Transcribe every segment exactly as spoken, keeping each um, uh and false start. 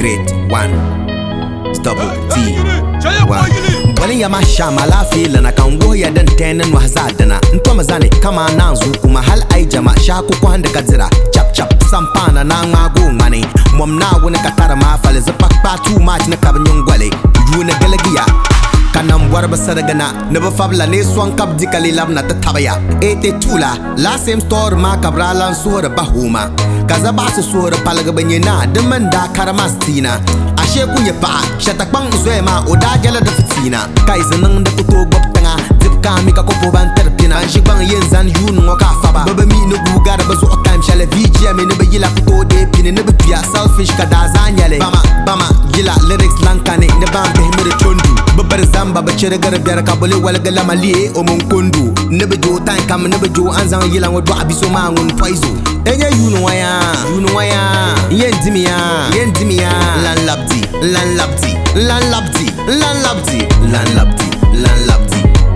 great one. Double T one. Bwani ya mashama la fila na kango ya dan tenen wahzadana. Ntoma zane kama nanzu kuma hal ai jama shaku kwa hande kadzira. Chap chap sampana na ngago ngane. Mwamna wone katara mafale zapak pa too much na kabanyongwale. Yune galagia kanam warba saragana neba fabla ne swan kap dikali labna tatabaya ete tula la same store ma kabralan sura bahuma kaza basu sura palaga banyena demanda karamastina ashe kunye pa shatakbang zwema oda jala da fitina kaizanan da kuto goptanga dibka mi ka kopo ban terpina shibang yenzan yun ngoka faba baba mi no bugar bazu time shale vijia me ne bayila kuto de pine ne bia selfish kada zanyale bama bama gila lyrics lankane ne bam behmere chondu babar zamba bachere gar biar kabole wala gala mali o mon kondu ne bejo time kam ne bejo anzan yila ngodo abiso ma ngun poiso enye yunu waya yunu waya yendimia yendimia lan labdi lan labdi lan labdi lan labdi lan labdi lan labdi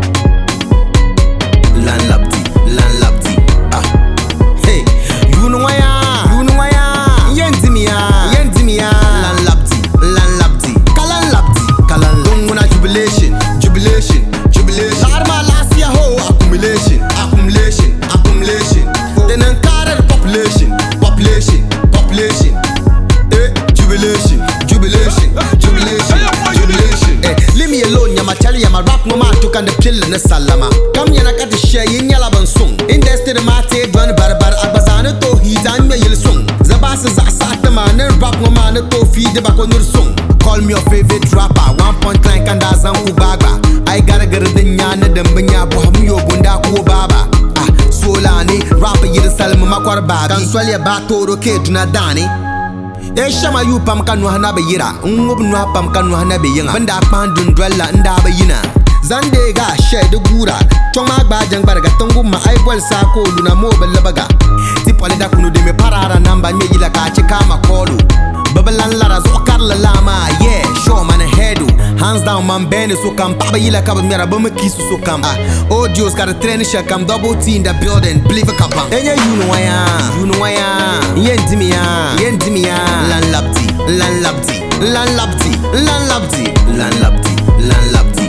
lan labdi lan labdi ah hey yunu waya yunu waya yendimia yendimia lan labdi lan labdi kalan labdi kalan lunguna jubilation jubilation jubilation arma last year ho accumulation accumulation accumulation then encounter population population population eh jubilation jubilation jubilation jubilation eh leave me alone ya machali ya rap no ma to kan the pill na salama kam yana ka ta share yin yala ban sung industry ma te don barbar agbazana to hidan me yil sung zabas za sa ta man rap no ma na to fi de ba ko nur sung call me your favorite rapper one point nine kan da zan ku bagba ai gargar din ya na dambin ya bu hamu yo bunda ko baba ah solani rapper yir salma makwar babi kan swalya ba toro ke tuna dani e shama yu pam kanu hana be yira ngob nu pam kanu hana be yinga banda pandun dwalla nda be yina zande ga shed gura toma gba jangbar ga tangu ma ai bol sa ko luna mo bella baga ti pole da kunu de me parara namba me yila ka ci kama kolu babalan lara zo karla lama yeah show man headu hands down man bene so kam baba yila ka ba mera ba makisu so kam ah audios ka train sha kam double T in the building believe ka pam enye you know waya you know waya yendimia yendimia lan labdi lan labdi lan labdi lan labdi lan labdi lan labdi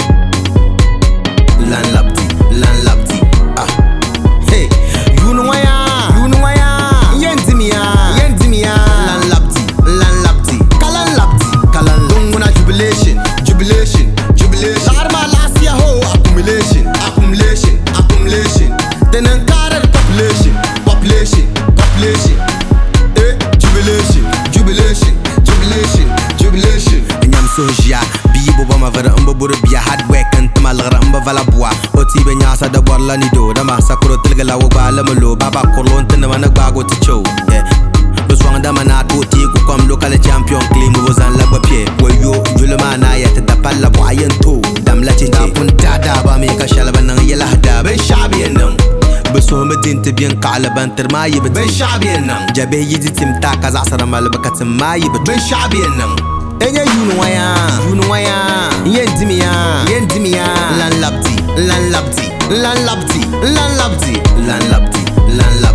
lan labdi lan labdi ah hey you know waya you know waya yendimia yendimia lan labdi lan labdi kalan labdi kalan lunguna jubilation jubilation jubilation arma last year ho accumulation accumulation accumulation then encounter population population population eh jubilation jubilation jubilation jubilation nyam soja bibo ba ma vara mbo buru biya hard work and malgra mba vala bua oti be nyasa da borla ni do da ma sakro tilgala wo ba lamalo baba korlon tan ma nak bago ti chow eh do swanga mana to ti ku kom local champion claim wo zan la ba pie wayo julma na ya ta palla bo ayen to dam la ti da punta da ba me ka shalba nan yala da be shabi nan بسو مدين تبين قالبان ترماي بت بن شعبي النم جابه يجي تمتا كذا عصر مال بكت ماي بت بن شعبي النم اني يونو ويا يونو ويا يندميا يندميا لان لبدي لان لبدي لان لبدي لان لبدي لان لبدي لان لبدي